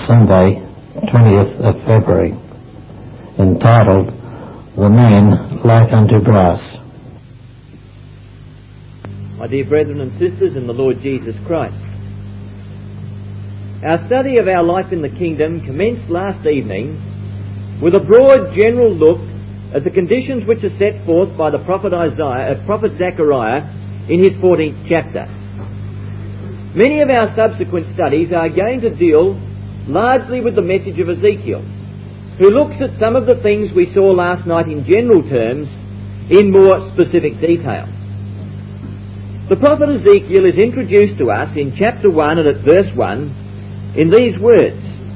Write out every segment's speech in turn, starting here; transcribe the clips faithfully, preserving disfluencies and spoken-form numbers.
Sunday, twentieth of February, entitled, The Man Like Unto Brass. My dear brethren and sisters in the Lord Jesus Christ, our study of our life in the kingdom commenced last evening with a broad general look at the conditions which are set forth by the prophet Isaiah, uh, prophet Zechariah in his fourteenth chapter. Many of our subsequent studies are going to deal largely with the message of Ezekiel, who looks at some of the things we saw last night in general terms in more specific detail. The prophet Ezekiel is introduced to us in chapter one and at verse one in these words: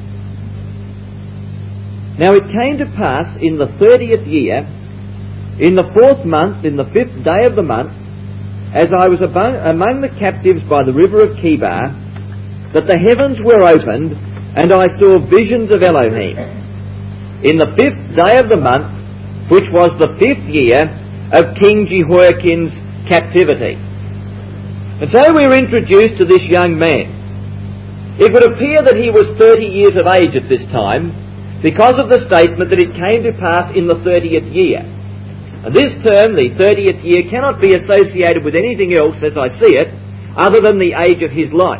Now it came to pass in the thirtieth year, in the fourth month, in the fifth day of the month, as I was among the captives by the river of Chebar, that the heavens were opened, and I saw visions of Elohim, in the fifth day of the month, which was the fifth year of King Jehoiakim's captivity. And so we are introduced to this young man. It would appear that he was thirty years of age at this time, because of the statement that it came to pass in the thirtieth year. And this term, the thirtieth year, cannot be associated with anything else, as I see it, other than the age of his life.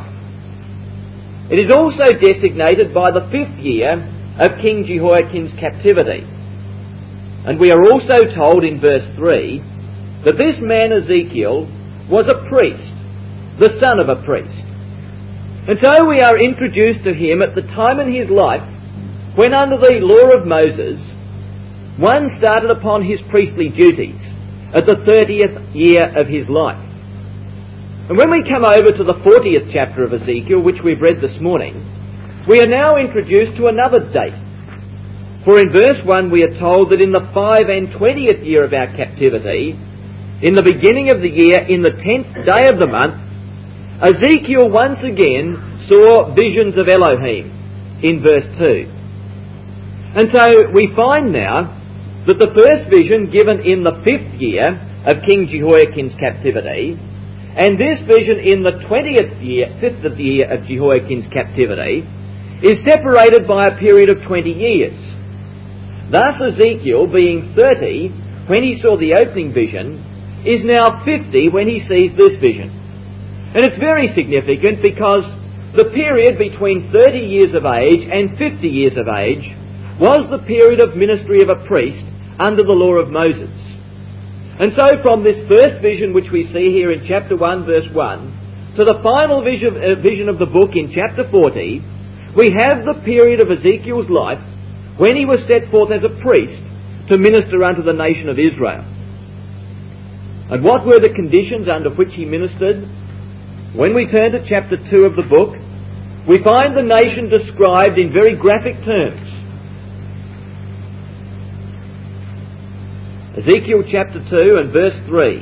It is also designated by the fifth year of King Jehoiakim's captivity. And we are also told in verse three that this man Ezekiel was a priest, the son of a priest. And so we are introduced to him at the time in his life when, under the law of Moses, one started upon his priestly duties at the thirtieth year of his life. And when we come over to the fortieth chapter of Ezekiel, which we've read this morning, we are now introduced to another date. For in verse one we are told that in the five and twentieth year of our captivity, in the beginning of the year, in the tenth day of the month, Ezekiel once again saw visions of Elohim in verse two. And so we find now that the first vision given in the fifth year of King Jehoiakim's captivity, and this vision in the twentieth year, fifth of the year of Jehoiakim's captivity, is separated by a period of twenty years. Thus Ezekiel, being thirty when he saw the opening vision, is now fifty when he sees this vision. And it's very significant because the period between thirty years of age and fifty years of age was the period of ministry of a priest under the law of Moses. And so from this first vision which we see here in chapter one verse one to the final vision, uh, vision of the book in chapter forty, we have the period of Ezekiel's life when he was set forth as a priest to minister unto the nation of Israel. And what were the conditions under which he ministered? When we turn to chapter two of the book, we find the nation described in very graphic terms. Ezekiel chapter two and verse three.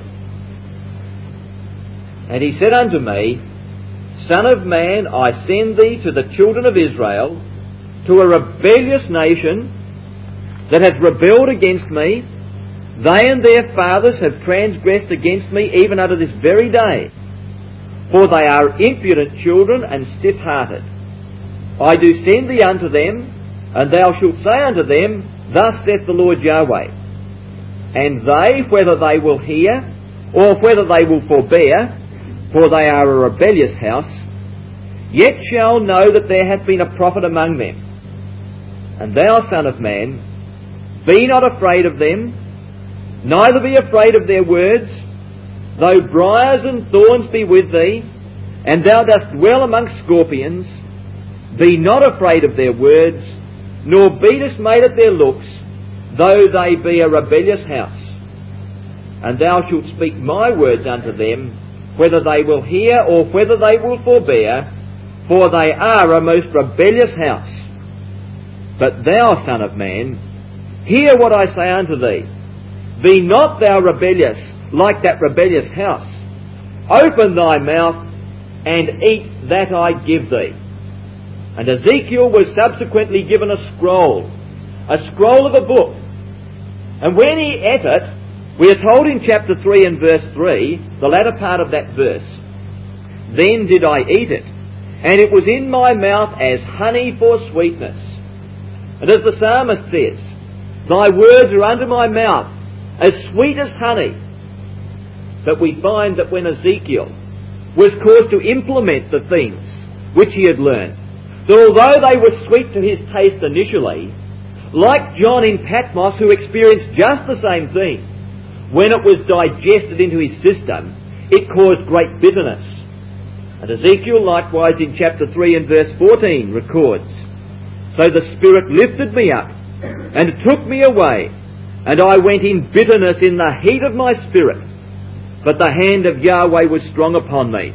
And he said unto me, Son of man, I send thee to the children of Israel, to a rebellious nation that hath rebelled against me. They and their fathers have transgressed against me even unto this very day. For they are impudent children and stiff-hearted. I do send thee unto them, and thou shalt say unto them, Thus saith the Lord Yahweh. And they, whether they will hear, or whether they will forbear, for they are a rebellious house, yet shall know that there hath been a prophet among them. And thou, son of man, be not afraid of them, neither be afraid of their words, though briars and thorns be with thee, and thou dost dwell amongst scorpions, be not afraid of their words, nor be dismayed at their looks, though they be a rebellious house. And thou shalt speak my words unto them, whether they will hear or whether they will forbear, for they are a most rebellious house. But thou, son of man, hear what I say unto thee. Be not thou rebellious like that rebellious house. Open thy mouth and eat that I give thee. And Ezekiel was subsequently given a scroll, a scroll of a book. And when he ate it, we are told in chapter three and verse three, the latter part of that verse, Then did I eat it, and it was in my mouth as honey for sweetness. And as the psalmist says, thy words are under my mouth, as sweet as honey. But we find that when Ezekiel was caused to implement the things which he had learned, that although they were sweet to his taste initially, like John in Patmos, who experienced just the same thing, when it was digested into his system, it caused great bitterness. And Ezekiel likewise in chapter three and verse fourteen records, so the Spirit lifted me up and took me away, and I went in bitterness in the heat of my spirit, but the hand of Yahweh was strong upon me.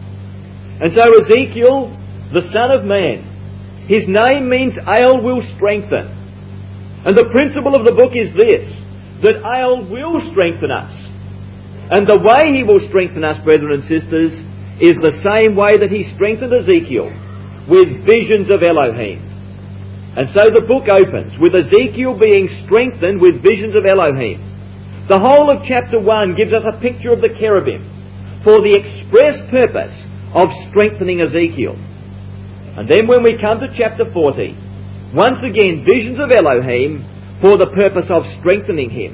And so Ezekiel, the Son of Man, his name means Ale will strengthen. And the principle of the book is this, that Ale will strengthen us. And the way he will strengthen us, brethren and sisters, is the same way that he strengthened Ezekiel, with visions of Elohim. And so the book opens with Ezekiel being strengthened with visions of Elohim. The whole of chapter one gives us a picture of the cherubim for the express purpose of strengthening Ezekiel. And then when we come to chapter forty, once again visions of Elohim for the purpose of strengthening him.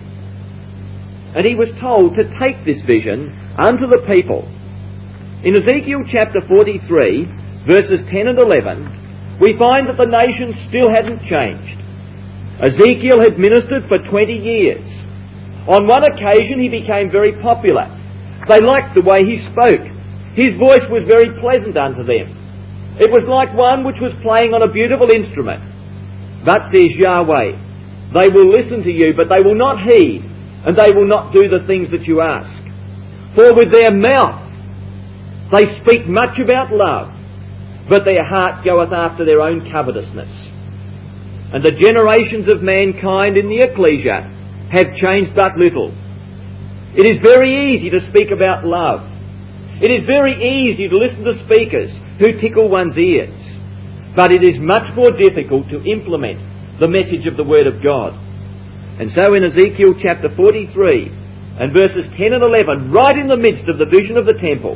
And he was told to take this vision unto the people. In Ezekiel chapter forty-three, verses ten and eleven, we find that the nation still hadn't changed. Ezekiel had ministered for twenty years. On one occasion he became very popular. They liked the way he spoke. His voice was very pleasant unto them. It was like one which was playing on a beautiful instrument. But, says Yahweh, they will listen to you, but they will not heed, and they will not do the things that you ask. For with their mouth they speak much about love, but their heart goeth after their own covetousness. And the generations of mankind in the ecclesia have changed but little. It is very easy to speak about love. It is very easy to listen to speakers who tickle one's ears. But it is much more difficult to implement the message of the Word of God. And so in Ezekiel chapter forty-three and verses ten and eleven, right in the midst of the vision of the temple,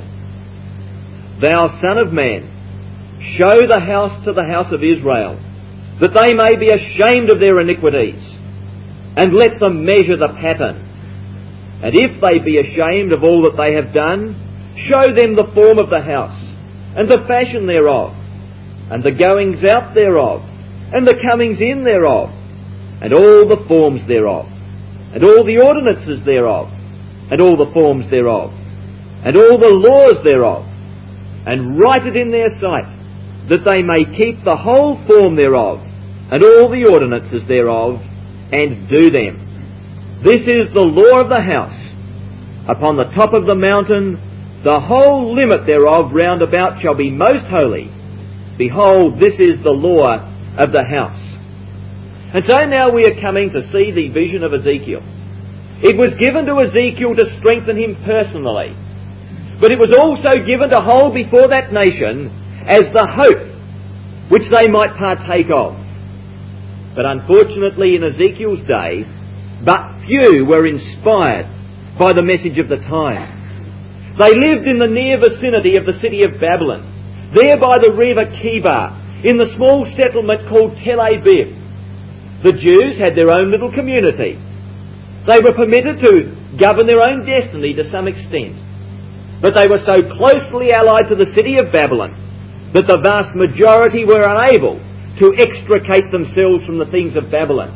thou Son of Man, show the house to the house of Israel, that they may be ashamed of their iniquities, and let them measure the pattern. And if they be ashamed of all that they have done, show them the form of the house, and the fashion thereof, and the goings out thereof, and the comings in thereof, and all the forms thereof, and all the ordinances thereof, and all the forms thereof, and all the laws thereof, and write it in their sight, that they may keep the whole form thereof, and all the ordinances thereof, and do them. This is the law of the house. Upon the top of the mountain, the whole limit thereof round about shall be most holy. Behold, this is the law of the house. And so now we are coming to see the vision of Ezekiel. It was given to Ezekiel to strengthen him personally, but it was also given to hold before that nation as the hope which they might partake of. But unfortunately in Ezekiel's day, but few were inspired by the message of the time. They lived in the near vicinity of the city of Babylon, there by the river Kibar, in the small settlement called Tel Aviv. The Jews had their own little community. They were permitted to govern their own destiny to some extent. But they were so closely allied to the city of Babylon that the vast majority were unable to extricate themselves from the things of Babylon.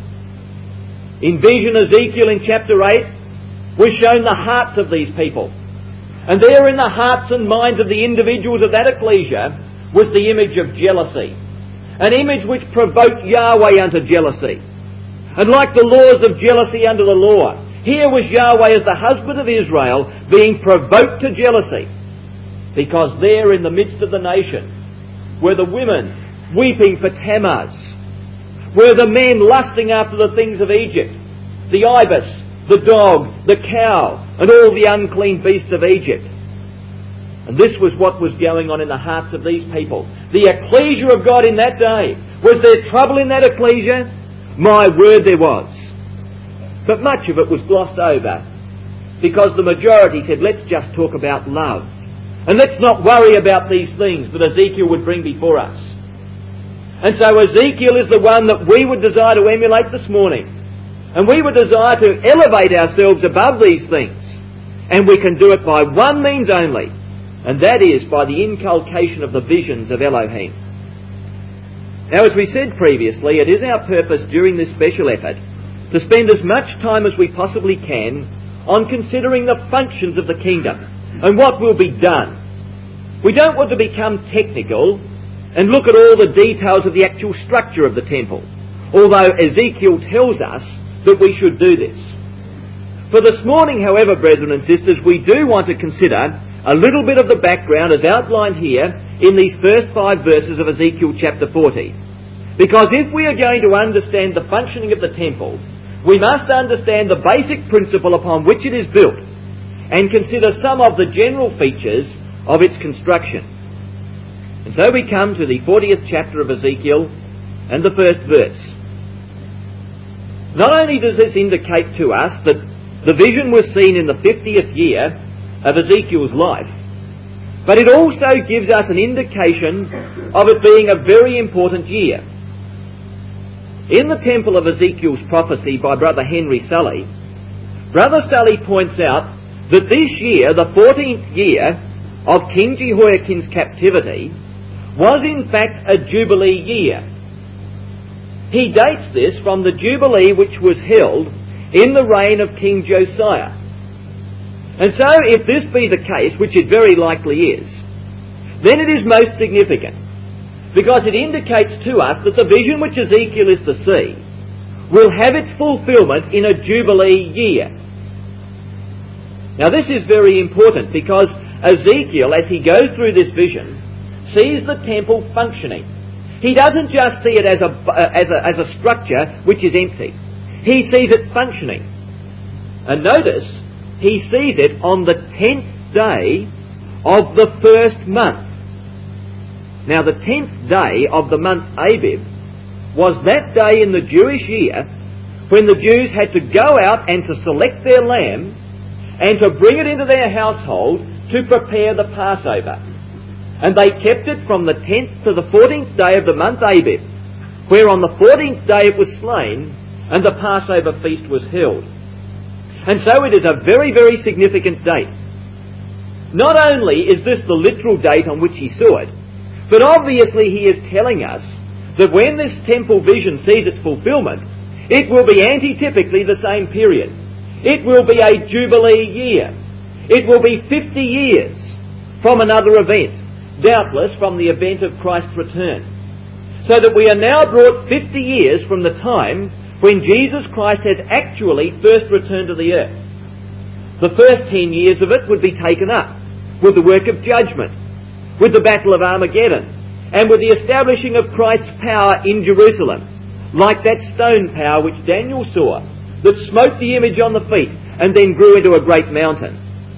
In vision, Ezekiel in chapter eight was shown the hearts of these people. And there in the hearts and minds of the individuals of that ecclesia was the image of jealousy. An image which provoked Yahweh unto jealousy. And like the laws of jealousy under the law, here was Yahweh as the husband of Israel being provoked to jealousy. Because there in the midst of the nation were the women weeping for Tammuz, were the men lusting after the things of Egypt, the ibis, the dog, the cow, and all the unclean beasts of Egypt. And this was what was going on in the hearts of these people. The ecclesia of God in that day. Was there trouble in that ecclesia? My word, there was. But much of it was glossed over, because the majority said, let's just talk about love. And let's not worry about these things that Ezekiel would bring before us. And so Ezekiel is the one that we would desire to emulate this morning. And we would desire to elevate ourselves above these things. And we can do it by one means only, and that is by the inculcation of the visions of Elohim. Now, as we said previously, it is our purpose during this special effort to spend as much time as we possibly can on considering the functions of the kingdom and what will be done. We don't want to become technical and look at all the details of the actual structure of the temple, although Ezekiel tells us that we should do this. For this morning, however, brethren and sisters, we do want to consider a little bit of the background as outlined here in these first five verses of Ezekiel chapter forty. Because if we are going to understand the functioning of the temple, we must understand the basic principle upon which it is built and consider some of the general features of its construction. And so we come to the fortieth chapter of Ezekiel and the first verse. Not only does this indicate to us that the vision was seen in the fiftieth year of Ezekiel's life, but it also gives us an indication of it being a very important year. In the Temple of Ezekiel's Prophecy by Brother Henry Sully, Brother Sully points out that this year, the fourteenth year of King Jehoiakim's captivity, was in fact a Jubilee year. He dates this from the Jubilee which was held in the reign of King Josiah. And so, if this be the case, which it very likely is, then it is most significant, because it indicates to us that the vision which Ezekiel is to see will have its fulfilment in a Jubilee year. Now this is very important because Ezekiel, as he goes through this vision, sees the temple functioning. He doesn't just see it as a, as a, as a structure which is empty. He sees it functioning. And notice, he sees it on the tenth day of the first month. Now the tenth day of the month Abib was that day in the Jewish year when the Jews had to go out and to select their lamb and to bring it into their household to prepare the Passover. And they kept it from the tenth to the fourteenth day of the month Abib, where on the fourteenth day it was slain and the Passover feast was held. And so it is a very, very significant date. Not only is this the literal date on which he saw it, but obviously he is telling us that when this temple vision sees its fulfilment, it will be antitypically the same period. It will be a Jubilee year. It will be fifty years from another event, doubtless from the event of Christ's return. So that we are now brought fifty years from the time when Jesus Christ has actually first returned to the earth. The first ten years of it would be taken up with the work of judgment, with the battle of Armageddon, and with the establishing of Christ's power in Jerusalem, like that stone power which Daniel saw, that smote the image on the feet and then grew into a great mountain.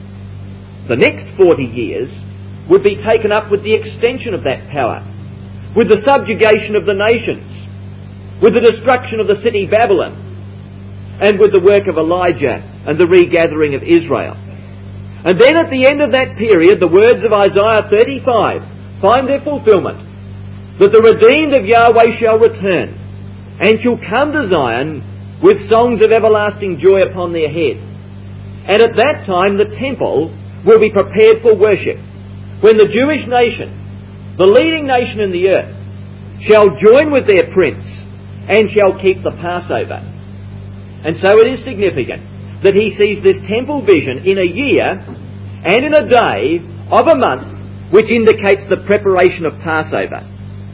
The next forty years would be taken up with the extension of that power, with the subjugation of the nations, with the destruction of the city Babylon, and with the work of Elijah and the regathering of Israel. And then at the end of that period, the words of Isaiah thirty-five find their fulfilment, that the redeemed of Yahweh shall return, and shall come to Zion with songs of everlasting joy upon their head. And at that time the temple will be prepared for worship, when the Jewish nation, the leading nation in the earth, shall join with their prince and shall keep the Passover. And so it is significant that he sees this temple vision in a year and in a day of a month which indicates the preparation of Passover.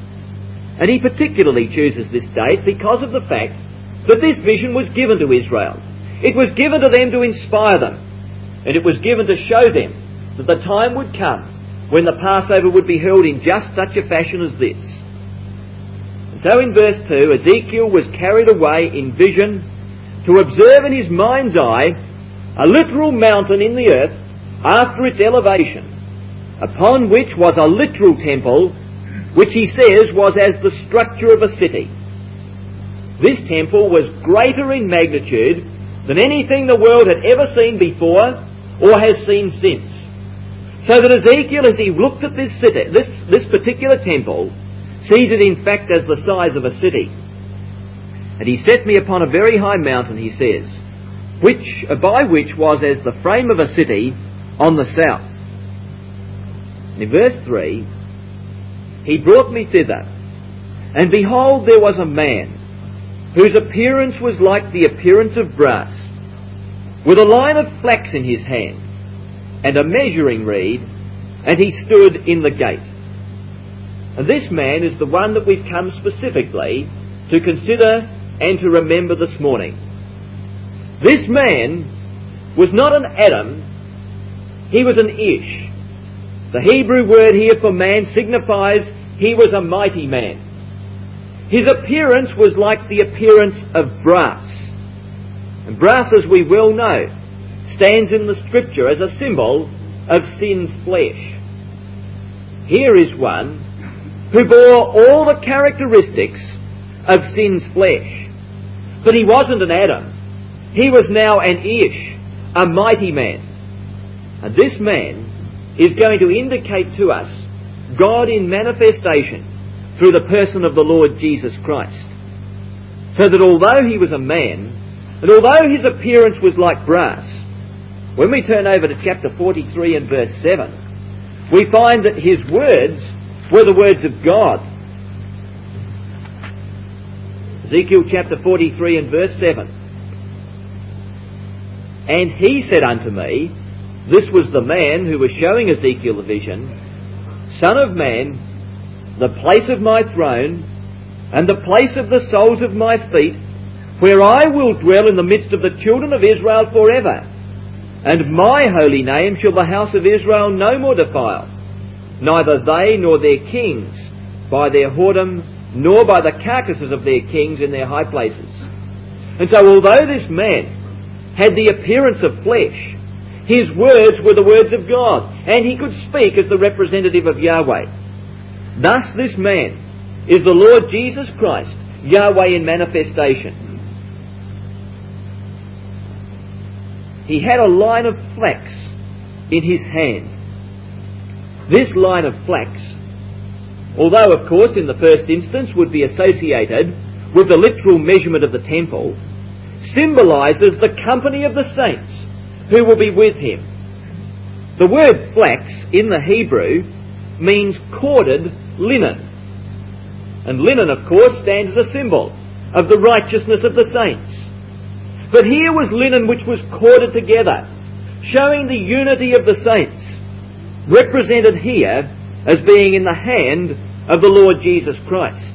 And he particularly chooses this date because of the fact that this vision was given to Israel. It was given to them to inspire them, and it was given to show them that the time would come when the Passover would be held in just such a fashion as this. And so in verse two, Ezekiel was carried away in vision to observe in his mind's eye a literal mountain in the earth after its elevation, upon which was a literal temple, which he says was as the structure of a city. This temple was greater in magnitude than anything the world had ever seen before or has seen since. So that Ezekiel, as he looked at this city, this, this particular temple, sees it in fact as the size of a city. And he set me upon a very high mountain, he says, which by which was as the frame of a city on the south. And in verse three, he brought me thither, and behold, there was a man, whose appearance was like the appearance of brass, with a line of flax in his hand, and a measuring reed, and he stood in the gate. And this man is the one that we've come specifically to consider and to remember this morning. This man was not an Adam, he was an Ish. The Hebrew word here for man signifies he was a mighty man. His appearance was like the appearance of brass. And brass, as we well know, stands in the Scripture as a symbol of sin's flesh. Here is one who bore all the characteristics of sin's flesh. But he wasn't an Adam. He was now an Ish, a mighty man. And this man is going to indicate to us God in manifestation through the person of the Lord Jesus Christ. So that although he was a man, and although his appearance was like brass, when we turn over to chapter forty-three and verse seven, we find that his words were the words of God. Ezekiel chapter forty-three and verse seven. And he said unto me, this was the man who was showing Ezekiel the vision, Son of man, the place of my throne, and the place of the soles of my feet, where I will dwell in the midst of the children of Israel forever. And my holy name shall the house of Israel no more defile, neither they nor their kings, by their whoredom, nor by the carcasses of their kings in their high places. And so although this man had the appearance of flesh, his words were the words of God, and he could speak as the representative of Yahweh. Thus this man is the Lord Jesus Christ, Yahweh in manifestation. He had a line of flax in his hand. This line of flax, although of course in the first instance would be associated with the literal measurement of the temple, symbolises the company of the saints who will be with him. The word flax in the Hebrew means corded linen. And linen, of course, stands as a symbol of the righteousness of the saints. But here was linen which was corded together, showing the unity of the saints, represented here as being in the hand of the Lord Jesus Christ.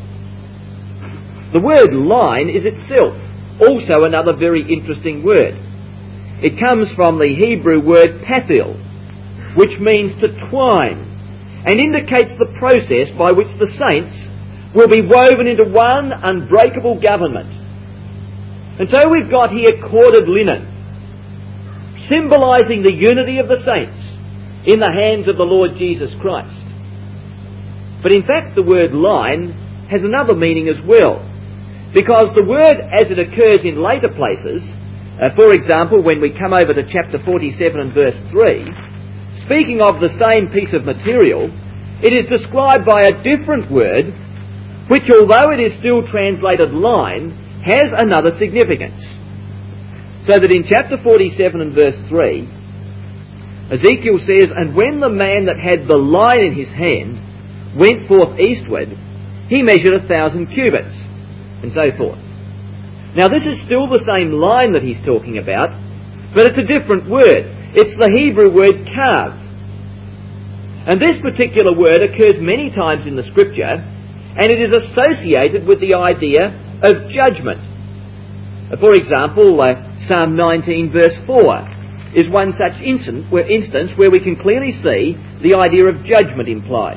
The word line is itself also another very interesting word. It comes from the Hebrew word pathil, which means to twine, and indicates the process by which the saints will be woven into one unbreakable government. And so we've got here corded linen, symbolising the unity of the saints in the hands of the Lord Jesus Christ. But in fact the word line has another meaning as well, because the word as it occurs in later places, uh, for example when we come over to chapter forty-seven and verse three, speaking of the same piece of material, it is described by a different word, which although it is still translated line, has another significance. So that in chapter forty-seven and verse three, Ezekiel says, And when the man that had the line in his hand went forth eastward, he measured a thousand cubits, and so forth. Now this is still the same line that he's talking about, but it's a different word. It's the Hebrew word kav. And this particular word occurs many times in the Scripture, and it is associated with the idea of judgment. For example, uh, Psalm nineteen verse four is one such instant where, instance where we can clearly see the idea of judgment implied.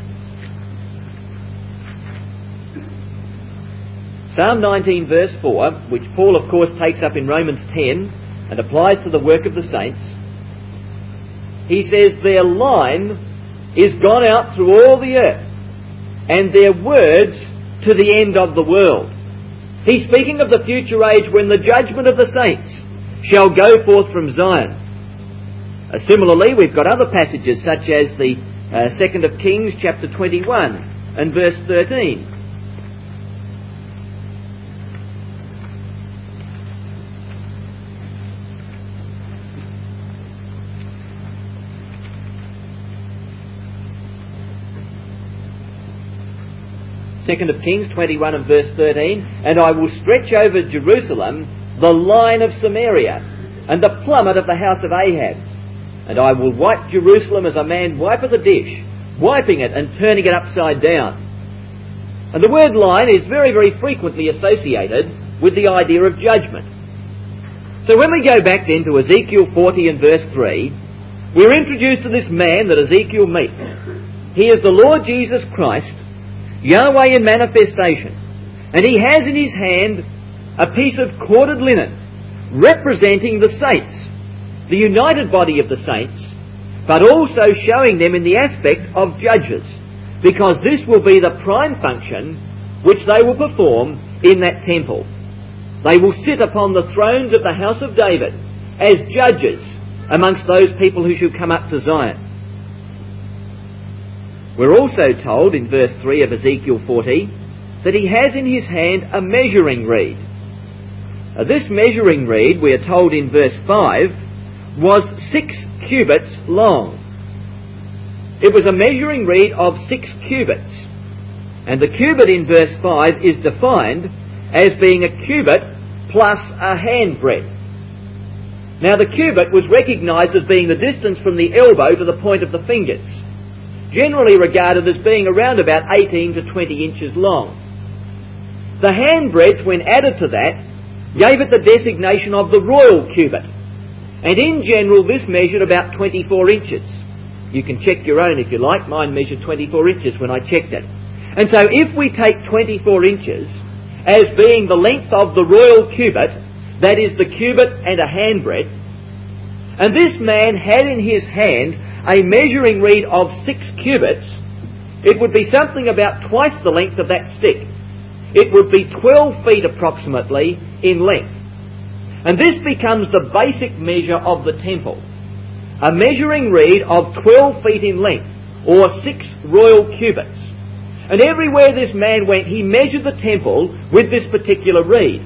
Psalm nineteen verse four, which Paul of course takes up in Romans ten and applies to the work of the saints, he says, Their line is gone out through all the earth, and their words to the end of the world. He's speaking of the future age when the judgment of the saints shall go forth from Zion. Uh, similarly, we've got other passages such as the uh, Second of Kings chapter twenty-one and verse thirteen. Second of Kings twenty-one and verse thirteen, "And I will stretch over Jerusalem the line of Samaria, and the plummet of the house of Ahab. And I will wipe Jerusalem as a man wipeth a dish, wiping it and turning it upside down." And the word line is very, very frequently associated with the idea of judgment. So when we go back then to Ezekiel forty and verse three, we're introduced to this man that Ezekiel meets. He is the Lord Jesus Christ, Yahweh in manifestation, and he has in his hand a piece of corded linen representing the saints, the united body of the saints, but also showing them in the aspect of judges, because this will be the prime function which they will perform in that temple. They will sit upon the thrones of the house of David as judges amongst those people who shall come up to Zion. We're also told in verse three of Ezekiel forty that he has in his hand a measuring reed. Uh, this measuring reed, we are told in verse five, was six cubits long. It was a measuring reed of six cubits. And the cubit in verse five is defined as being a cubit plus a handbreadth. Now the cubit was recognised as being the distance from the elbow to the point of the fingers, generally regarded as being around about eighteen to twenty inches long. The handbreadth, when added to that, gave it the designation of the royal cubit, and in general this measured about twenty-four inches. You can check your own if you like. Mine measured twenty-four inches when I checked it. And so if we take twenty-four inches as being the length of the royal cubit, that is the cubit and a handbreadth, and this man had in his hand a measuring reed of six cubits, it would be something about twice the length of that stick. It would be twelve feet approximately in length. And this becomes the basic measure of the temple. A measuring reed of twelve feet in length, or six royal cubits. And everywhere this man went, he measured the temple with this particular reed.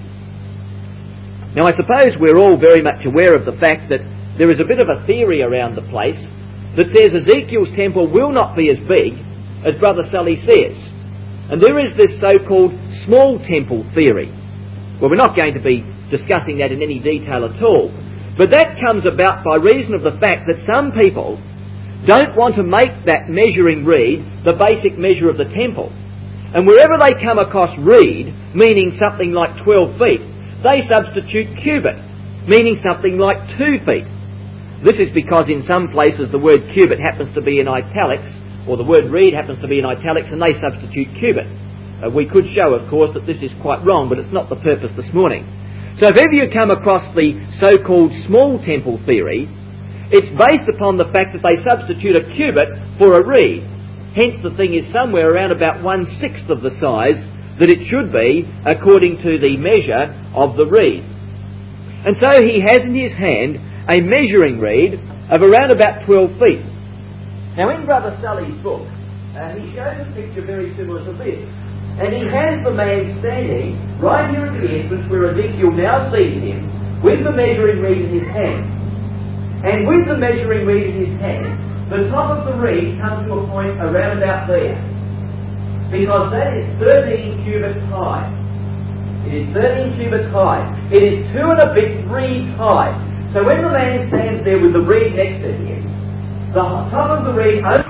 Now I suppose we're all very much aware of the fact that there is a bit of a theory around the place that says Ezekiel's temple will not be as big as Brother Sully says. And there is this so-called small temple theory. Well, we're not going to be discussing that in any detail at all. But that comes about by reason of the fact that some people don't want to make that measuring reed the basic measure of the temple. And wherever they come across reed, meaning something like twelve feet, they substitute cubit, meaning something like two feet. This is because in some places the word cubit happens to be in italics, or the word reed happens to be in italics, and they substitute cubit. Uh, we could show, of course, that this is quite wrong, but it's not the purpose this morning. So if ever you come across the so-called small temple theory, it's based upon the fact that they substitute a cubit for a reed. Hence the thing is somewhere around about one-sixth of the size that it should be according to the measure of the reed. And so he has in his hand a measuring reed of around about twelve feet. Now in Brother Sully's book, uh, he shows a picture very similar to this. And he has the man standing right here at the entrance where Ezekiel now sees him with the measuring reed in his hand. And with the measuring reed in his hand, the top of the reed comes to a point around about there. Because that is thirteen cubits high. It is thirteen cubits high. It is two and a bit reeds high. So when the man stands there with the reed next to him, the top of the reed only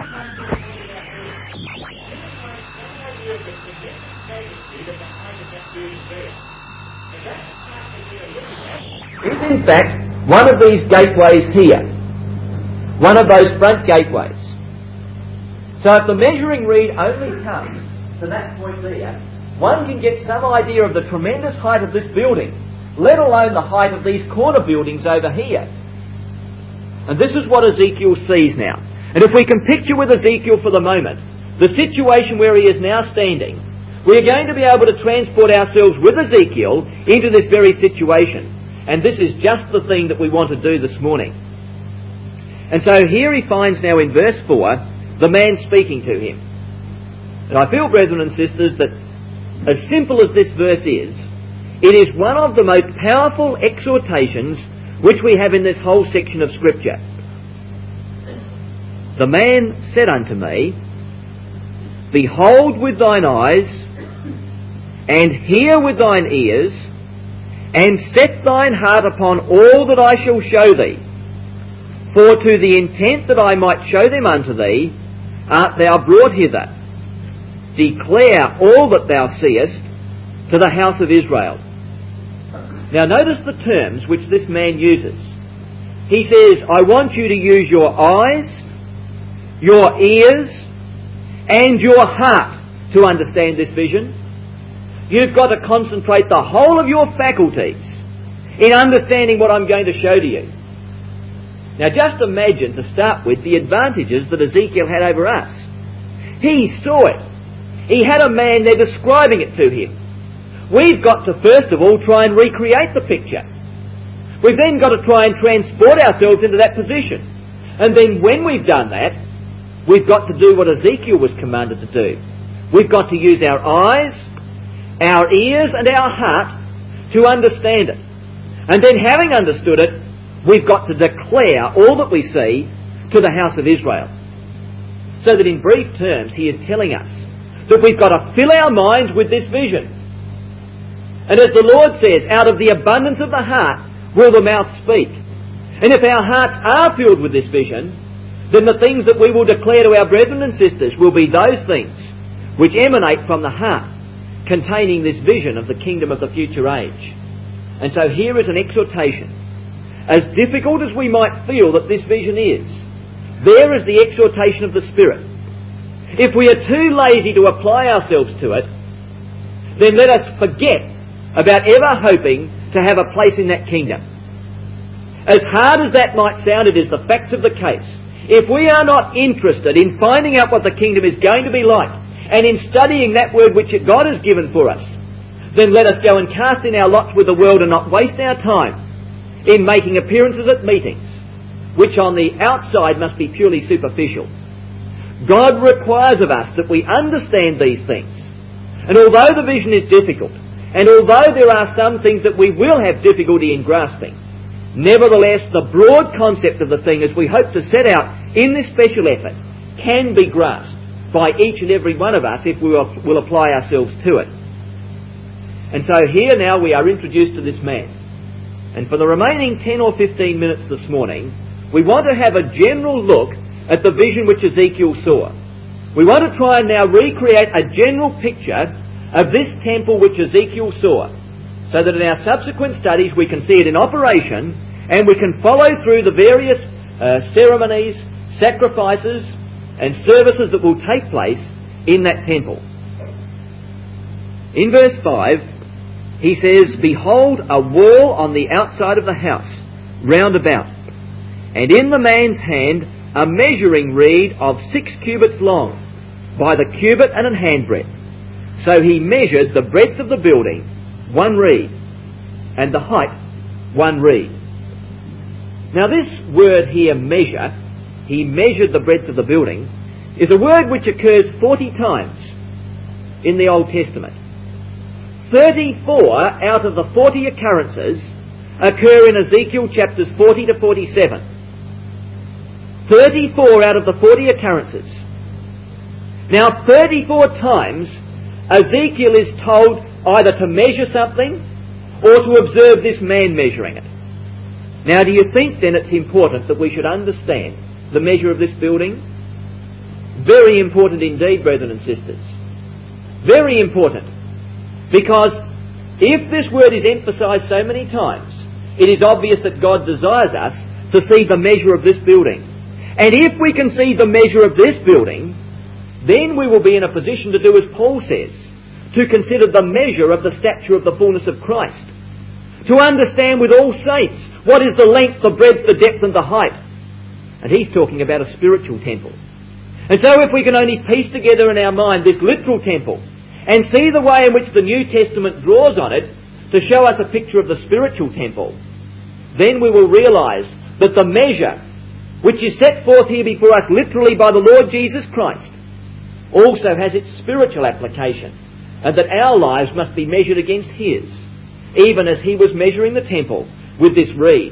is in fact one of these gateways here. One of those front gateways. So if the measuring reed only comes to that point there, one can get some idea of the tremendous height of this building, let alone the height of these corner buildings over here. And this is what Ezekiel sees now. And if we can picture with Ezekiel for the moment the situation where he is now standing, we are going to be able to transport ourselves with Ezekiel into this very situation. And this is just the thing that we want to do this morning. And so here he finds now in verse four the man speaking to him. And I feel, brethren and sisters, that as simple as this verse is, it is one of the most powerful exhortations which we have in this whole section of Scripture. The man said unto me, Behold with thine eyes, and hear with thine ears, and set thine heart upon all that I shall show thee. For to the intent that I might show them unto thee, art thou brought hither. Declare all that thou seest to the house of Israel. Now notice the terms which this man uses. He says, I want you to use your eyes, your ears, and your heart to understand this vision. You've got to concentrate the whole of your faculties in understanding what I'm going to show to you. Now just imagine, to start with, the advantages that Ezekiel had over us. He saw it. He had a man there describing it to him. We've got to first of all try and recreate the picture. We've then got to try and transport ourselves into that position. And then when we've done that, we've got to do what Ezekiel was commanded to do. We've got to use our eyes, our ears and our heart to understand it. And then having understood it, we've got to declare all that we see to the house of Israel. So that in brief terms, he is telling us that we've got to fill our minds with this vision. And as the Lord says, out of the abundance of the heart will the mouth speak. And if our hearts are filled with this vision, then the things that we will declare to our brethren and sisters will be those things which emanate from the heart, containing this vision of the kingdom of the future age. And so here is an exhortation. As difficult as we might feel that this vision is, there is the exhortation of the Spirit. If we are too lazy to apply ourselves to it, then let us forget about ever hoping to have a place in that kingdom. As hard as that might sound, it is the fact of the case. If we are not interested in finding out what the kingdom is going to be like, and in studying that word which God has given for us, then let us go and cast in our lots with the world and not waste our time in making appearances at meetings, which on the outside must be purely superficial. God requires of us that we understand these things. And although the vision is difficult, and although there are some things that we will have difficulty in grasping, nevertheless the broad concept of the thing, as we hope to set out in this special effort, can be grasped by each and every one of us if we will, will apply ourselves to it. And so here now we are introduced to this man. And for the remaining ten or fifteen minutes this morning, we want to have a general look at the vision which Ezekiel saw. We want to try and now recreate a general picture of this temple which Ezekiel saw, so that in our subsequent studies we can see it in operation and we can follow through the various uh, ceremonies, sacrifices and services that will take place in that temple. In verse five, he says, Behold, a wall on the outside of the house, round about, and in the man's hand a measuring reed of six cubits long, by the cubit and an handbreadth. So he measured the breadth of the building, one reed, and the height, one reed. Now this word here, measure, he measured the breadth of the building, is a word which occurs forty times in the Old Testament. thirty-four out of the forty occurrences occur in Ezekiel chapters forty to forty-seven. thirty-four out of the forty occurrences. Now thirty-four times Ezekiel is told either to measure something or to observe this man measuring it. Now do you think then it's important that we should understand the measure of this building? Very important indeed, brethren and sisters. Very important. Because if this word is emphasized so many times, it is obvious that God desires us to see the measure of this building. And if we can see the measure of this building, then we will be in a position to do as Paul says, to consider the measure of the stature of the fullness of Christ. To understand with all saints what is the length, the breadth, the depth and the height. And he's talking about a spiritual temple. And so if we can only piece together in our mind this literal temple and see the way in which the New Testament draws on it to show us a picture of the spiritual temple, then we will realise that the measure which is set forth here before us literally by the Lord Jesus Christ, also has its spiritual application, and that our lives must be measured against his, even as he was measuring the temple with this reed.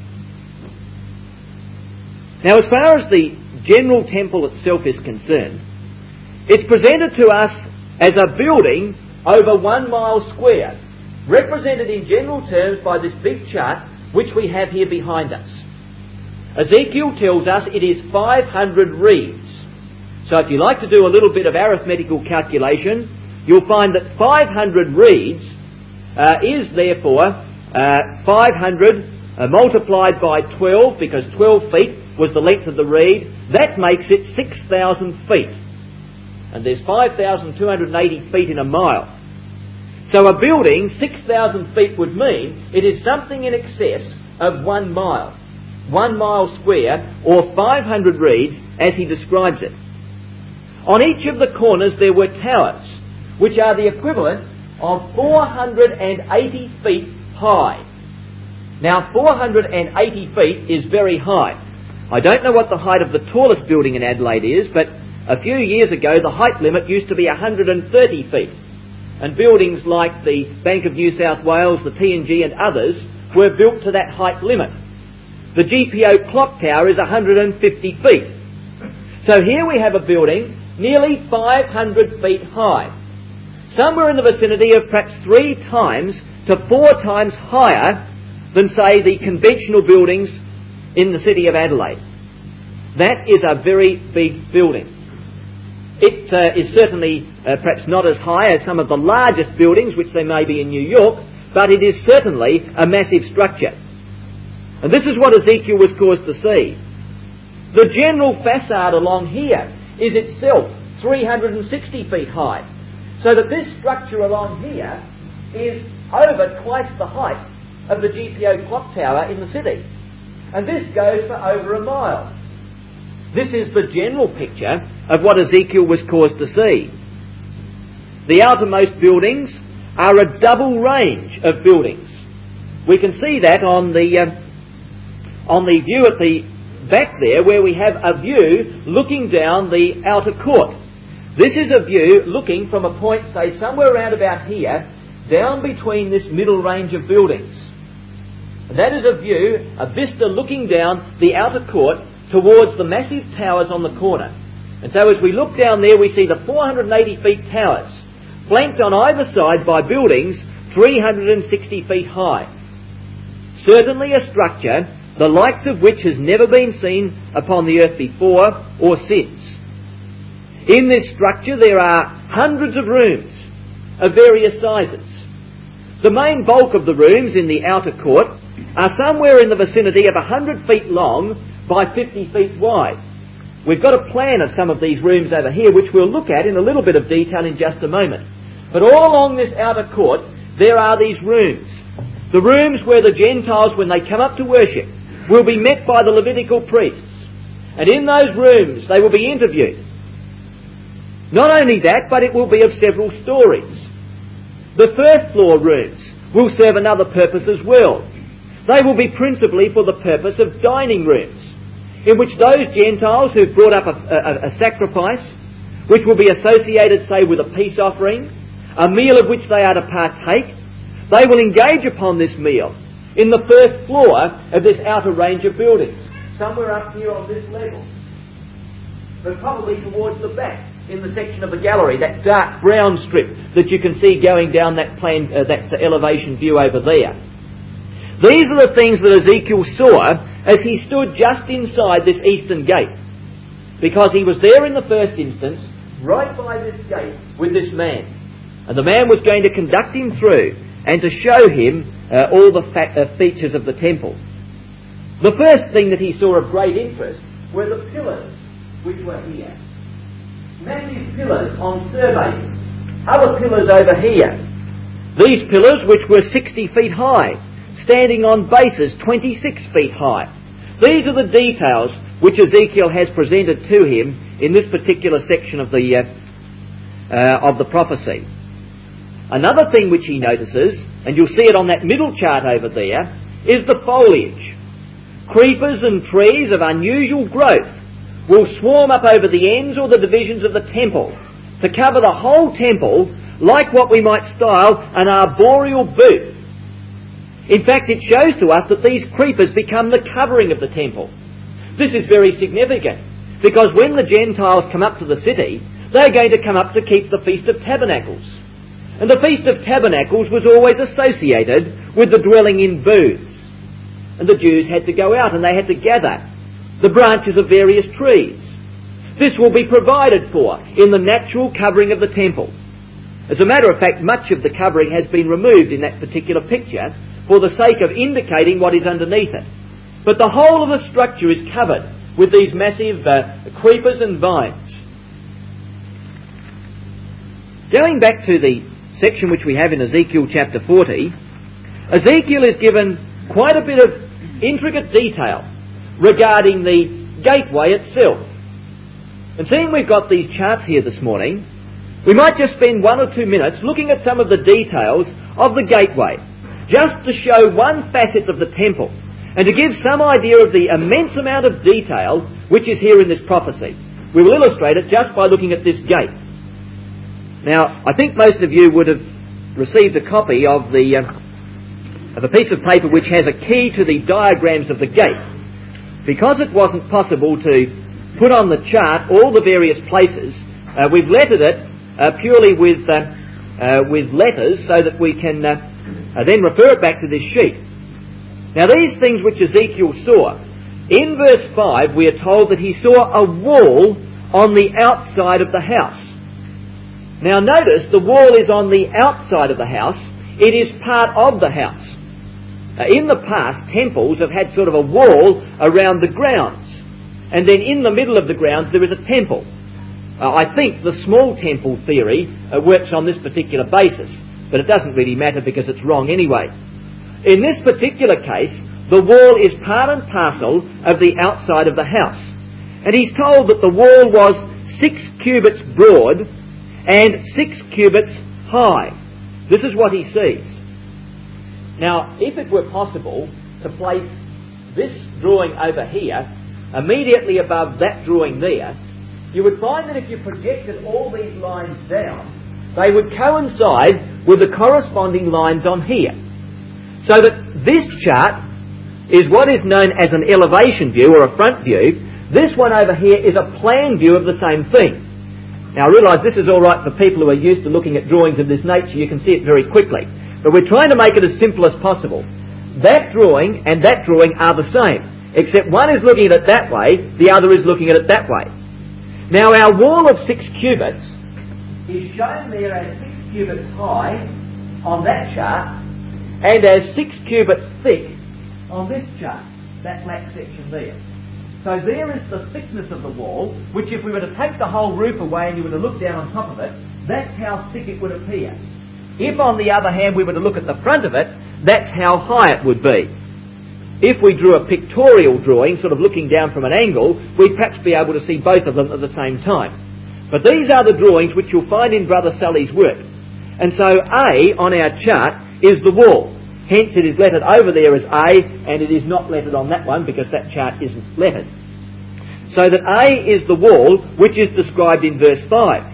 Now, as far as the general temple itself is concerned, it's presented to us as a building over one mile square, represented in general terms by this big chart which we have here behind us. Ezekiel tells us it is five hundred reeds. So if you like to do a little bit of arithmetical calculation, you'll find that five hundred reeds uh, is therefore uh, five hundred uh, multiplied by twelve, because twelve feet was the length of the reed. That makes it six thousand feet. And there's five thousand two hundred eighty feet in a mile. So a building six thousand feet would mean it is something in excess of one mile. One mile square, or five hundred reeds, as he describes it. On each of the corners there were towers, which are the equivalent of four hundred eighty feet high. Now, four hundred eighty feet is very high. I don't know what the height of the tallest building in Adelaide is, but a few years ago the height limit used to be one hundred thirty feet. And buildings like the Bank of New South Wales, the T and G and others were built to that height limit. The G P O clock tower is one hundred fifty feet. So here we have a building nearly five hundred feet high. Somewhere in the vicinity of perhaps three times to four times higher than, say, the conventional buildings in the city of Adelaide. That is a very big building. It uh, is certainly uh, perhaps not as high as some of the largest buildings, which there may be in New York, but it is certainly a massive structure. And this is what Ezekiel was caused to see. The general facade along here is itself three hundred sixty feet high, so that this structure along here is over twice the height of the G P O clock tower in the city. And this goes for over a mile. This is the general picture of what Ezekiel was caused to see. The outermost buildings are a double range of buildings. We can see that on the uh, on the view at the back there, where we have a view looking down the outer court. This is a view looking from a point, say, somewhere around about here, down between this middle range of buildings. That is a view, a vista looking down the outer court towards the massive towers on the corner. And so as we look down there, we see the four hundred eighty feet towers, flanked on either side by buildings three hundred sixty feet high. Certainly a structure the likes of which has never been seen upon the earth before or since. In this structure there are hundreds of rooms of various sizes. The main bulk of the rooms in the outer court are somewhere in the vicinity of one hundred feet long by fifty feet wide. We've got a plan of some of these rooms over here, which we'll look at in a little bit of detail in just a moment. But all along this outer court there are these rooms. The rooms where the Gentiles, when they come up to worship, will be met by the Levitical priests. And in those rooms they will be interviewed. Not only that, but it will be of several stories. The first floor rooms will serve another purpose as well. They will be principally for the purpose of dining rooms, in which those Gentiles who've brought up a, a, a sacrifice, which will be associated, say, with a peace offering, a meal of which they are to partake, they will engage upon this meal in the first floor of this outer range of buildings, somewhere up here on this level, but probably towards the back in the section of the gallery, that dark brown strip that you can see going down that plan, uh, that elevation view over there. These are the things that Ezekiel saw as he stood just inside this eastern gate, because he was there in the first instance, right by this gate with this man, and the man was going to conduct him through and to show him uh, all the fa- uh, features of the temple. The first thing that he saw of great interest were the pillars which were here. Massive pillars on surveys. Other pillars over here. These pillars, which were sixty feet high, standing on bases twenty-six feet high. These are the details which Ezekiel has presented to him in this particular section of the uh, uh, of the prophecy. Another thing which he notices, and you'll see it on that middle chart over there, is the foliage. creepers and trees of unusual growth will swarm up over the ends or the divisions of the temple to cover the whole temple like what we might style an arboreal booth. In fact, it shows to us that these creepers become the covering of the temple. This is very significant, because when the Gentiles come up to the city, they're going to come up to keep the Feast of Tabernacles. And the Feast of Tabernacles was always associated with the dwelling in booths. And the Jews had to go out and they had to gather the branches of various trees. This will be provided for in the natural covering of the temple. As a matter of fact, much of the covering has been removed in that particular picture for the sake of indicating what is underneath it. But the whole of the structure is covered with these massive uh, creepers and vines. Going back to the section which we have in Ezekiel chapter forty, Ezekiel is given quite a bit of intricate detail regarding the gateway itself. And seeing we've got these charts here this morning, we might just spend one or two minutes looking at some of the details of the gateway, just to show one facet of the temple, and to give some idea of the immense amount of detail which is here in this prophecy. We will illustrate it just by looking at this gate. Now, I think most of you would have received a copy of the uh, of a piece of paper which has a key to the diagrams of the gate. Because it wasn't possible to put on the chart all the various places, uh, we've lettered it uh, purely with uh, uh, with letters so that we can uh, uh, then refer it back to this sheet. Now, these things which Ezekiel saw, in verse five we are told that he saw a wall on the outside of the house. Now notice, the wall is on the outside of the house. It is part of the house. Uh, in the past, temples have had sort of a wall around the grounds. And then in the middle of the grounds there is a temple. Uh, I think the small temple theory uh, works on this particular basis. But it doesn't really matter because it's wrong anyway. In this particular case, the wall is part and parcel of the outside of the house. And he's told that the wall was six cubits broad and six cubits high. This is what he sees. Now, if it were possible to place this drawing over here, immediately above that drawing there, you would find that if you projected all these lines down, they would coincide with the corresponding lines on here. So that this chart is what is known as an elevation view or a front view. This one over here is a plan view of the same thing. Now, I realise this is all right for people who are used to looking at drawings of this nature. You can see it very quickly. But we're trying to make it as simple as possible. That drawing and that drawing are the same, except one is looking at it that way, the other is looking at it that way. Now, our wall of six cubits is shown there as six cubits high on that chart and as six cubits thick on this chart, that black section there. So there is the thickness of the wall, which if we were to take the whole roof away and you were to look down on top of it, that's how thick it would appear. If, on the other hand, we were to look at the front of it, that's how high it would be. If we drew a pictorial drawing, sort of looking down from an angle, we'd perhaps be able to see both of them at the same time. But these are the drawings which you'll find in Brother Sully's work. And so A on our chart is the wall. Hence it is lettered over there as A, and it is not lettered on that one because that chart isn't lettered. So that A is the wall, which is described in verse five.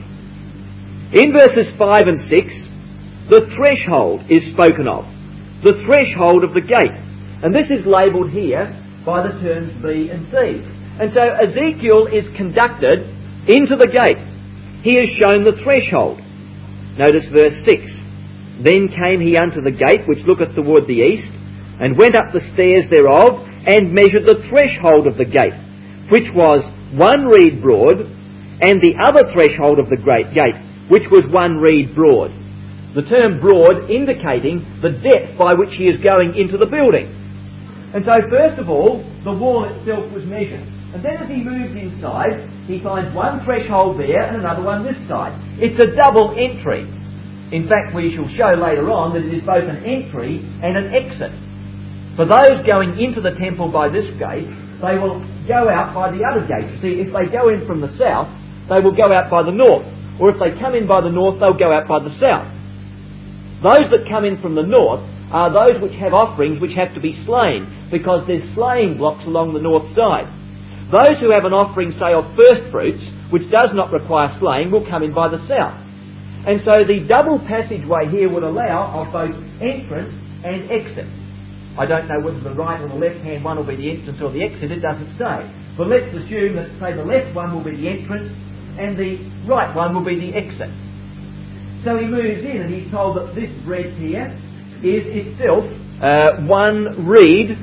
In verses five and six, the threshold is spoken of. The threshold of the gate. And this is labelled here by the terms B and C. And so Ezekiel is conducted into the gate. He is shown the threshold. Notice verse six. Then came he unto the gate which looketh toward the east, and went up the stairs thereof, and measured the threshold of the gate, which was one reed broad, and the other threshold of the great gate, which was one reed broad. The term broad indicating the depth by which he is going into the building. And so first of all, the wall itself was measured. And then as he moves inside, he finds one threshold there and another one this side. It's a double entry. In fact, we shall show later on that it is both an entry and an exit. For those going into the temple by this gate, they will go out by the other gate. You see, if they go in from the south, they will go out by the north. Or if they come in by the north, they'll go out by the south. Those that come in from the north are those which have offerings which have to be slain, because there's slaying blocks along the north side. Those who have an offering, say, of first fruits, which does not require slaying, will come in by the south. And so the double passageway here would allow of both entrance and exit. I don't know whether the right or the left-hand one will be the entrance or the exit, it doesn't say. But let's assume that, say, the left one will be the entrance and the right one will be the exit. So he moves in and he's told that this breadth here is itself uh, one reed,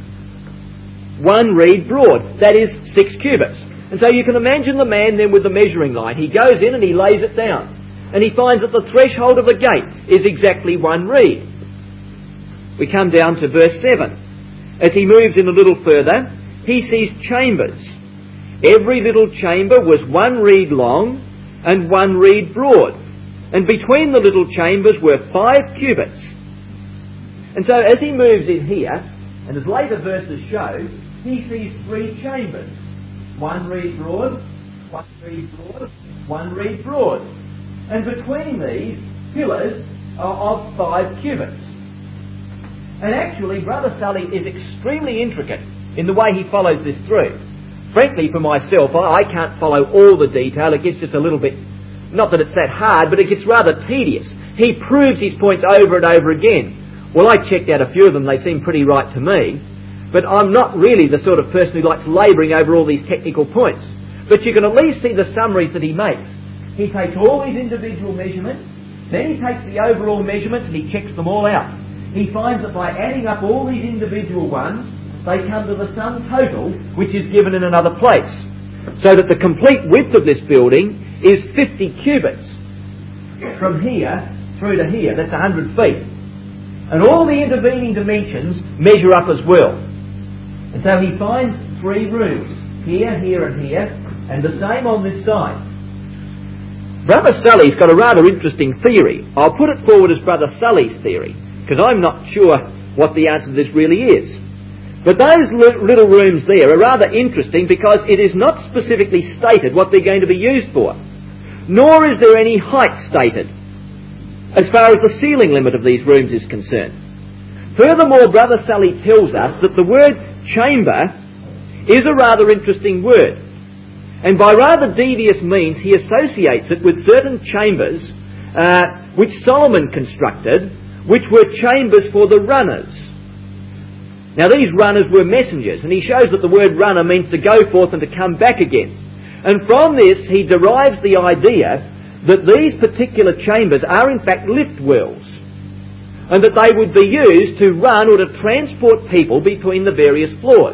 one reed broad. That is six cubits. And so you can imagine the man then with the measuring line. He goes in and he lays it down. And he finds that the threshold of the gate is exactly one reed. We come down to verse seven. As he moves in a little further, he sees chambers. Every little chamber was one reed long and one reed broad. And between the little chambers were five cubits. And so as he moves in here, and as later verses show, he sees three chambers. One reed broad, one reed broad, one reed broad. And between these pillars are of five cubits. And actually, Brother Sully is extremely intricate in the way he follows this through. Frankly, for myself, I can't follow all the detail. It gets just a little bit, not that it's that hard, but it gets rather tedious. He proves his points over and over again. Well, I checked out a few of them. They seem pretty right to me. But I'm not really the sort of person who likes labouring over all these technical points. But you can at least see the summaries that he makes. He takes all these individual measurements, then he takes the overall measurements and he checks them all out. He finds that by adding up all these individual ones, they come to the sum total, which is given in another place. So that the complete width of this building is fifty cubits. From here through to here, that's one hundred feet. And all the intervening dimensions measure up as well. And so he finds three rooms, here, here and here, and the same on this side. Brother Sully's got a rather interesting theory. I'll put it forward as Brother Sully's theory, because I'm not sure what the answer to this really is. But those li- little rooms there are rather interesting because it is not specifically stated what they're going to be used for. Nor is there any height stated, as far as the ceiling limit of these rooms is concerned. Furthermore, Brother Sully tells us that the word chamber is a rather interesting word. And by rather devious means, he associates it with certain chambers uh, which Solomon constructed, which were chambers for the runners. Now these runners were messengers, and he shows that the word runner means to go forth and to come back again. And from this he derives the idea that these particular chambers are in fact lift wells, and that they would be used to run or to transport people between the various floors.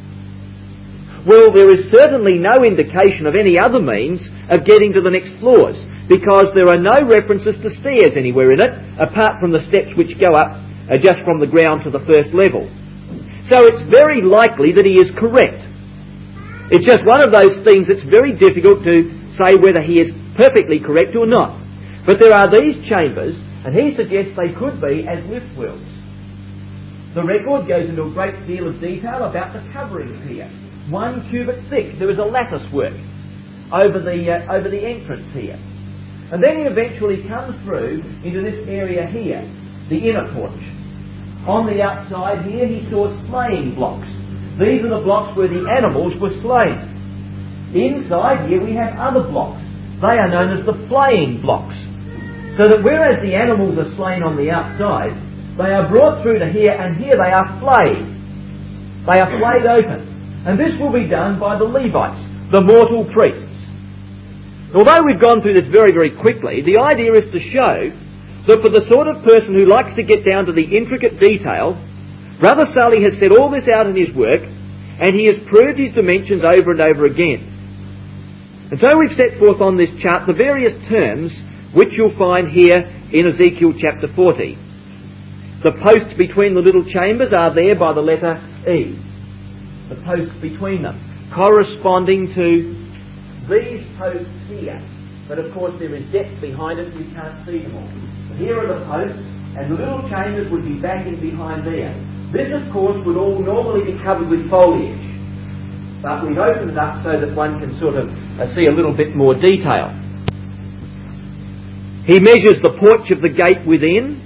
Well, there is certainly no indication of any other means of getting to the next floors, because there are no references to stairs anywhere in it, apart from the steps which go up uh, just from the ground to the first level. So it's very likely that he is correct. It's just one of those things that's very difficult to say whether he is perfectly correct or not. But there are these chambers, and he suggests they could be as lift wells. The record goes into a great deal of detail about the coverings here. One cubit thick. There is a lattice work over the uh, over the entrance here. And then he eventually comes through into this area here, the inner porch. On the outside here he saw slaying blocks. These are the blocks where the animals were slain. Inside here we have other blocks. They are known as the flaying blocks. So that whereas the animals are slain on the outside, they are brought through to here, and here they are flayed. They are flayed open. And this will be done by the Levites, the mortal priests. Although we've gone through this very, very quickly, the idea is to show that for the sort of person who likes to get down to the intricate detail, Brother Sully has set all this out in his work, and he has proved his dimensions over and over again. And so we've set forth on this chart the various terms which you'll find here in Ezekiel chapter forty. The posts between the little chambers are there by the letter E. The posts between them, corresponding to these posts here. But of course there is depth behind it, you can't see them all. But here are the posts, and the little chambers would be back in behind there. This of course would all normally be covered with foliage, but we've opened it up so that one can sort of uh, see a little bit more detail. He measures the porch of the gate within,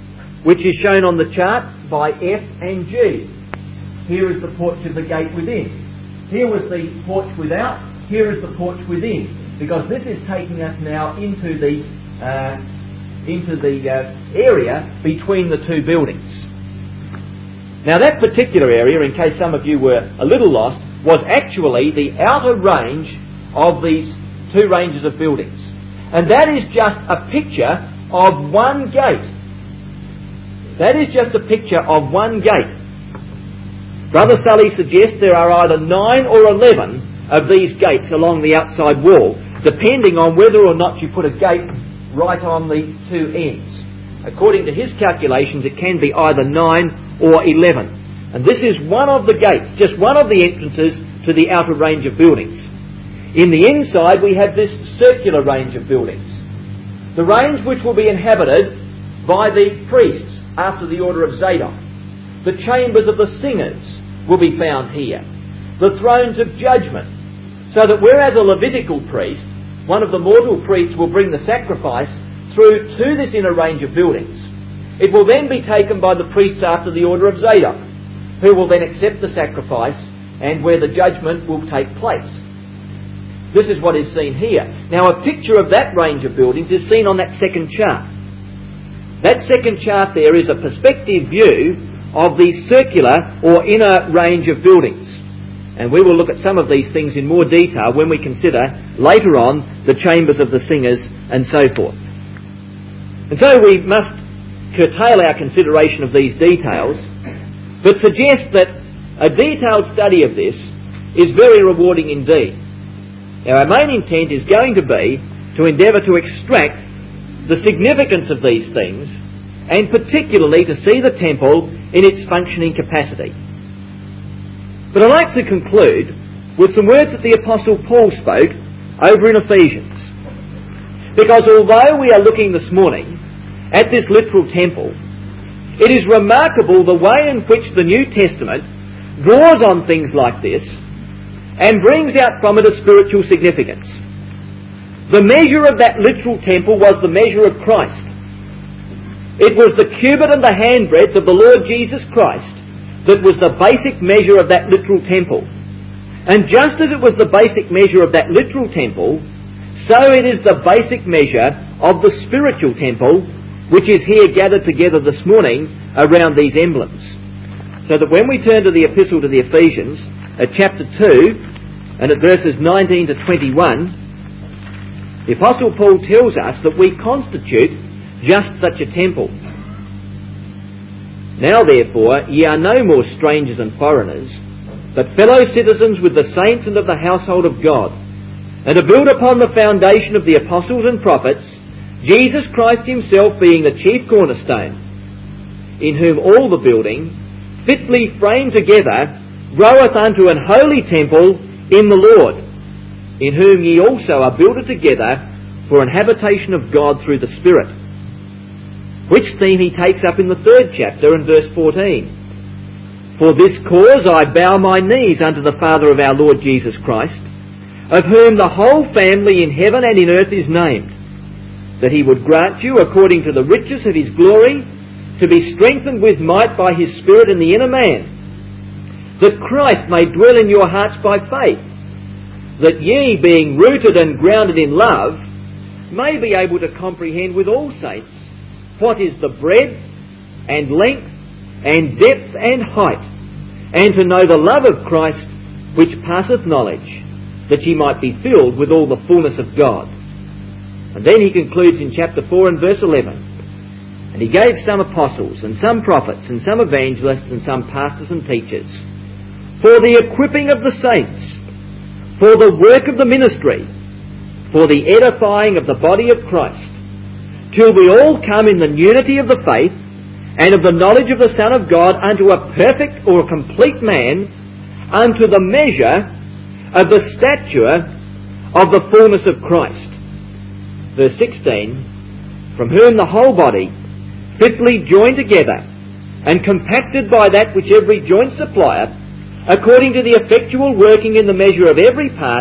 which is shown on the chart by F and G. Here is the porch of the gate within. Here was the porch without. Here is the porch within. Because this is taking us now into the uh, into the uh, area between the two buildings. Now that particular area, in case some of you were a little lost, was actually the outer range of these two ranges of buildings. And that is just a picture of one gate. That is just a picture of one gate. Brother Sully suggests there are either nine or eleven of these gates along the outside wall, depending on whether or not you put a gate right on the two ends. According to his calculations, it can be either nine or eleven. And this is one of the gates, just one of the entrances to the outer range of buildings. In the inside, we have this circular range of buildings. The range which will be inhabited by the priests after the order of Zadok. The chambers of the singers will be found here. The thrones of judgment. So that whereas a Levitical priest, one of the mortal priests, will bring the sacrifice through to this inner range of buildings, it will then be taken by the priests after the order of Zadok, who will then accept the sacrifice and where the judgment will take place. This is what is seen here. Now a picture of that range of buildings is seen on that second chart. That second chart there is a perspective view of the circular or inner range of buildings. And we will look at some of these things in more detail when we consider later on the chambers of the singers and so forth. And so we must curtail our consideration of these details, but suggest that a detailed study of this is very rewarding indeed. Now our main intent is going to be to endeavour to extract the significance of these things, and particularly to see the temple in its functioning capacity. But I'd like to conclude with some words that the Apostle Paul spoke over in Ephesians. Because although we are looking this morning at this literal temple, it is remarkable the way in which the New Testament draws on things like this and brings out from it a spiritual significance. The measure of that literal temple was the measure of Christ. It was the cubit and the handbreadth of the Lord Jesus Christ that was the basic measure of that literal temple. And just as it was the basic measure of that literal temple, so it is the basic measure of the spiritual temple, which is here gathered together this morning around these emblems. So that when we turn to the epistle to the Ephesians, at chapter two, and at verses nineteen to twenty-one, the Apostle Paul tells us that we constitute just such a temple. Now therefore, ye are no more strangers and foreigners, but fellow citizens with the saints and of the household of God, and are built upon the foundation of the apostles and prophets, Jesus Christ himself being the chief cornerstone, in whom all the building, fitly framed together, groweth unto an holy temple in the Lord, in whom ye also are builded together for an habitation of God through the Spirit. Which theme he takes up in the third chapter in verse fourteen. For this cause I bow my knees unto the Father of our Lord Jesus Christ, of whom the whole family in heaven and in earth is named, that he would grant you, according to the riches of his glory, to be strengthened with might by his Spirit in the inner man, that Christ may dwell in your hearts by faith, that ye, being rooted and grounded in love, may be able to comprehend with all saints what is the breadth and length and depth and height, and to know the love of Christ which passeth knowledge, that ye might be filled with all the fullness of God. And then he concludes in chapter four and verse eleven, and he gave some apostles and some prophets and some evangelists and some pastors and teachers, for the equipping of the saints, for the work of the ministry, for the edifying of the body of Christ, till we all come in the unity of the faith and of the knowledge of the Son of God unto a perfect or complete man, unto the measure of the stature of the fullness of Christ. Verse sixteen, from whom the whole body, fitly joined together and compacted by that which every joint supplieth, according to the effectual working in the measure of every part,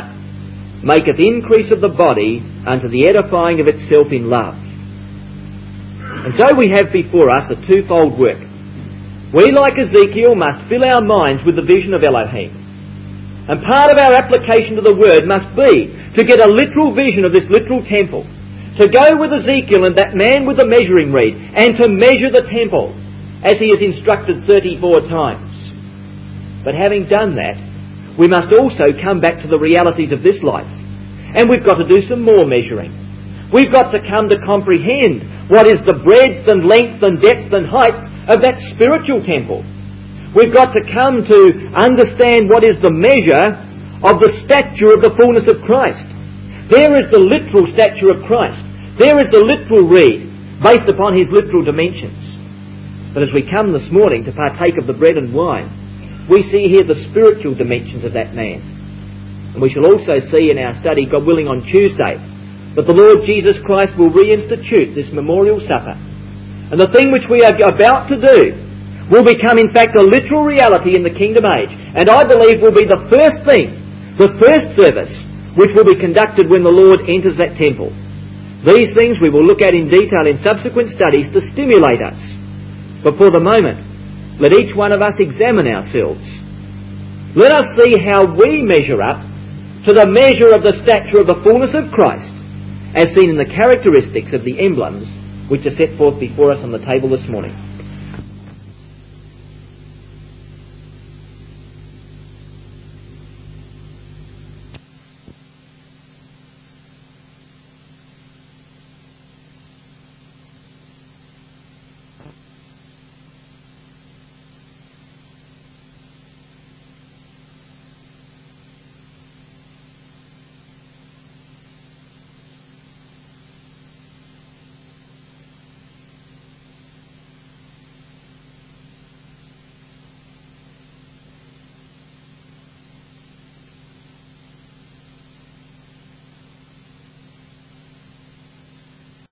maketh increase of the body unto the edifying of itself in love. And so we have before us a twofold work. We, like Ezekiel, must fill our minds with the vision of Elohim. And part of our application to the Word must be to get a literal vision of this literal temple. To go with Ezekiel and that man with the measuring reed and to measure the temple as he is instructed thirty-four times. But having done that, we must also come back to the realities of this life. And we've got to do some more measuring. We've got to come to comprehend what is the breadth and length and depth and height of that spiritual temple. We've got to come to understand what is the measure of the stature of the fullness of Christ. There is the literal stature of Christ. There is the literal reed, based upon his literal dimensions. But as we come this morning to partake of the bread and wine, we see here the spiritual dimensions of that man. And we shall also see in our study, God willing, on Tuesday, that the Lord Jesus Christ will reinstitute this memorial supper. And the thing which we are about to do will become in fact a literal reality in the kingdom age. And I believe will be the first thing, the first service, which will be conducted when the Lord enters that temple. These things we will look at in detail in subsequent studies to stimulate us. But for the moment, let each one of us examine ourselves. Let us see how we measure up to the measure of the stature of the fullness of Christ, as seen in the characteristics of the emblems which are set forth before us on the table this morning.